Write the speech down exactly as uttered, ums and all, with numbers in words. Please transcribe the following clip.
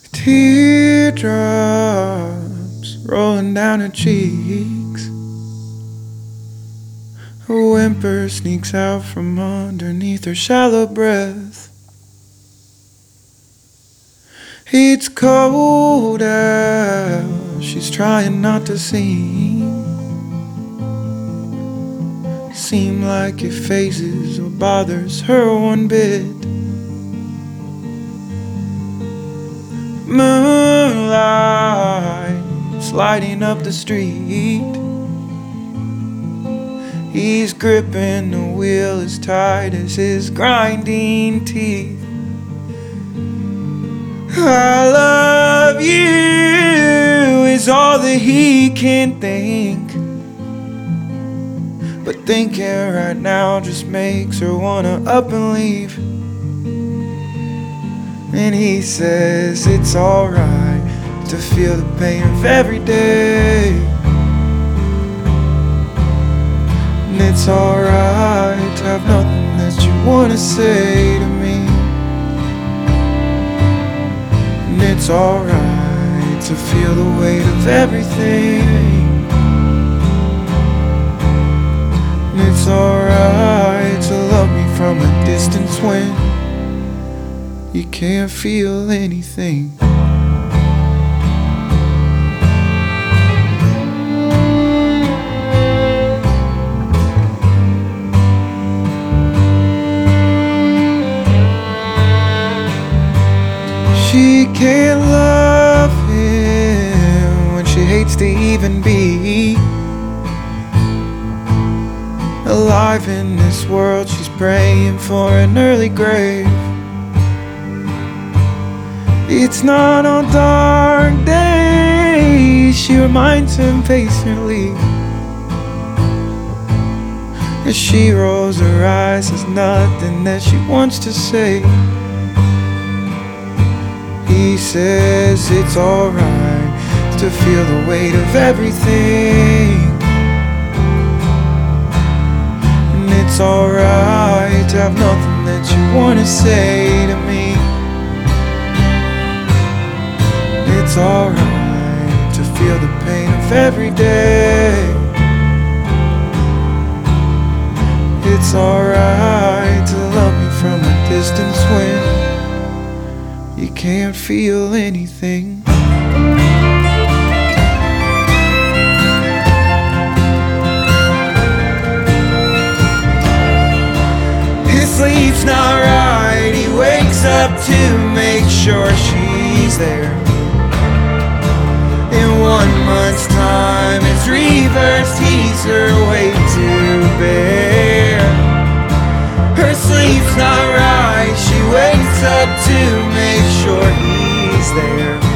Teardrops rolling down her cheeks. A whimper sneaks out from underneath her shallow breath. It's cold out, she's trying not to seem Seem like it phases or bothers her one bit. Moonlight sliding up the street. He's gripping the wheel as tight as his grinding teeth. I love you is all that he can think, but thinking right now just makes her wanna up and leave. And he says it's alright to feel the pain of every day, and it's alright to have nothing that you wanna say to me. And it's alright to feel the weight of everything. And it's alright to love me from a distance when you can't feel anything. She can't love him when she hates to even be alive in this world. She's praying for an early grave. It's not on dark days, she reminds him patiently, as she rolls her eyes. There's nothing that she wants to say. He says it's alright to feel the weight of everything, and it's alright to have nothing that you wanna say to me. It's alright to feel the pain of every day. It's alright to love me from a distance when you can't feel anything. His sleep's not right, he wakes up to make sure she's there. In one month's time it's reversed, he's her way to bear. Her sleep's not right, she wakes up to make sure he's there.